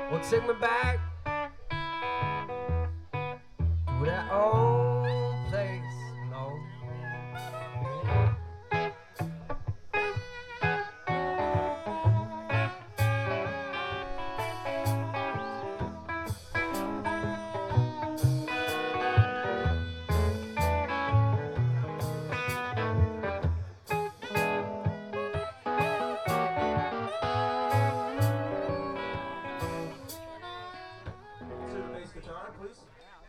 Well, take me back to that old place, no. Consider the bass guitar, please.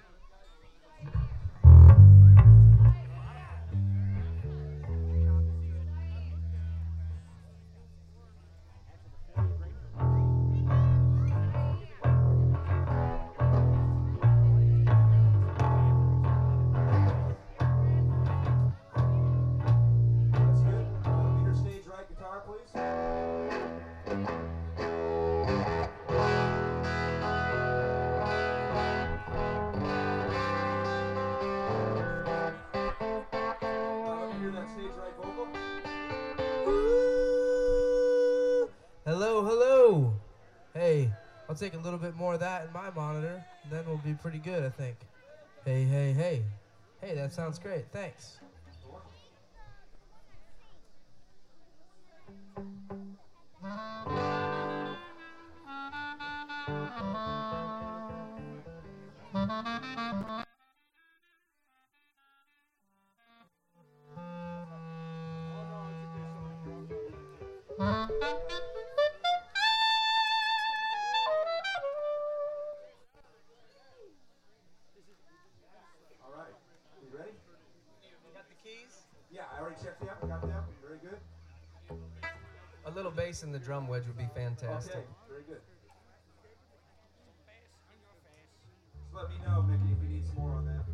That's good. Meter stage right guitar, please. Let me hear that stage right vocal. Ooh. Hello, hello. Hey, I'll take a little bit more of that in my monitor, and then we'll be pretty good, I think. Hey, hey, hey. Hey, that sounds great. Thanks. All right. You ready? You got the keys? Yeah, I already checked them. Got them. Very good. A little bass in the drum wedge would be fantastic. Okay, very good. Just let me know, Mickey, if you need some more on that.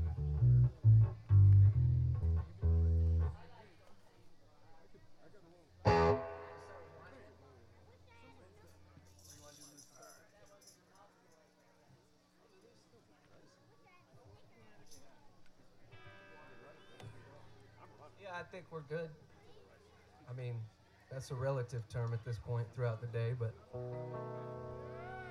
Yeah, I think we're good. I mean, that's a relative term at this point throughout the day, but